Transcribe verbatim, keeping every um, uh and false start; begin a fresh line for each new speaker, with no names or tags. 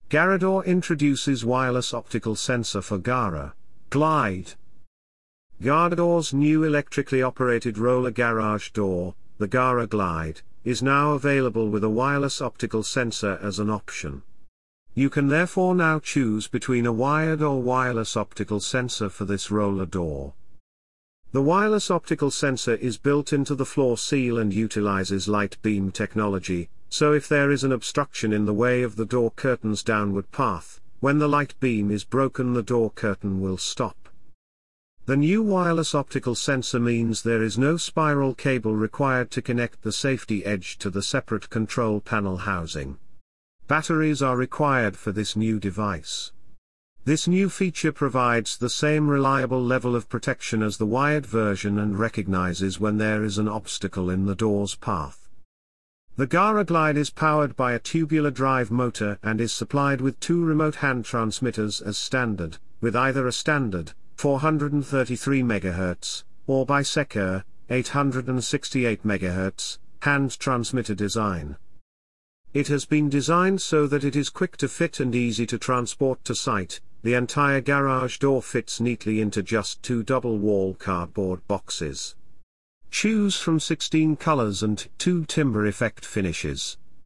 Garador introduces wireless optical sensor for Gara Glide. Garador's new electrically operated roller garage door, the Gara Glide, is now available with a wireless optical sensor as an option. You can therefore now choose between a wired or wireless optical sensor for this roller door. The wireless optical sensor is built into the floor seal and utilizes light beam technology, so if there is an obstruction in the way of the door curtain's downward path, when the light beam is broken the door curtain will stop. The new wireless optical sensor means there is no spiral cable required to connect the safety edge to the separate control panel housing. Batteries are required for this new device. This new feature provides the same reliable level of protection as the wired version and recognizes when there is an obstacle in the door's path. The Gara Glide is powered by a tubular drive motor and is supplied with two remote hand transmitters as standard, with either a standard, four hundred thirty-three megahertz, or by Secure, eight hundred sixty-eight megahertz, hand transmitter design. It has been designed so that it is quick to fit and easy to transport to site. The entire garage door fits neatly into just two double-wall cardboard boxes. Choose from sixteen colors and two timber effect finishes.